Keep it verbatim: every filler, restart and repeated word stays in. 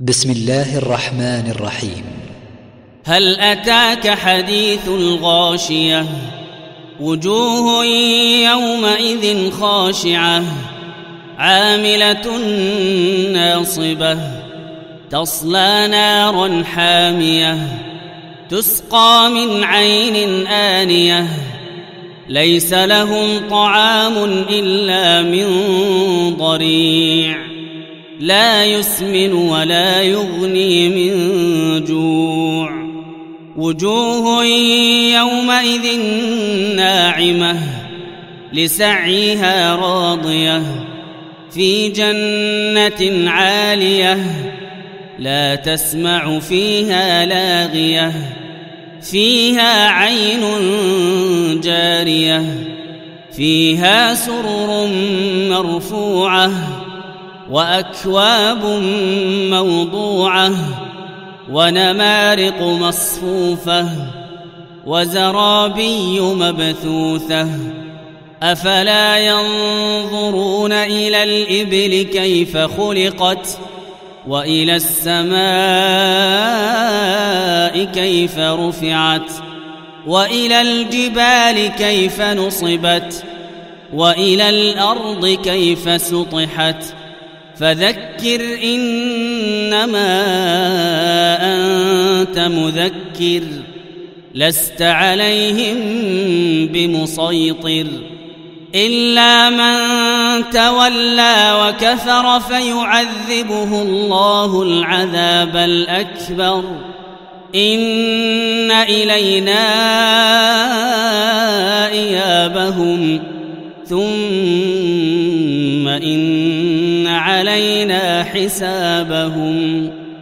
بسم الله الرحمن الرحيم. هل أتاك حديث الغاشية وجوه يومئذ خاشعة عاملة ناصبة تصلى نارا حامية تسقى من عين آنية ليس لهم طعام إلا من ضريع لا يسمن ولا يغني من جوع وجوه يومئذ ناعمة لسعيها راضية في جنة عالية لا تسمع فيها لاغية فيها عين جارية فيها سرر مرفوعة وأكواب موضوعة ونمارق مصفوفة وزرابي مبثوثة أفلا ينظرون إلى الإبل كيف خلقت وإلى السماء كيف رفعت وإلى الجبال كيف نصبت وإلى الأرض كيف سطحت فذكر إنما أنت مذكر لست عليهم بمسيطر إلا من تولى وكفر فيعذبه الله العذاب الأكبر إن إلينا إيابهم ثم إن علينا حسابهم.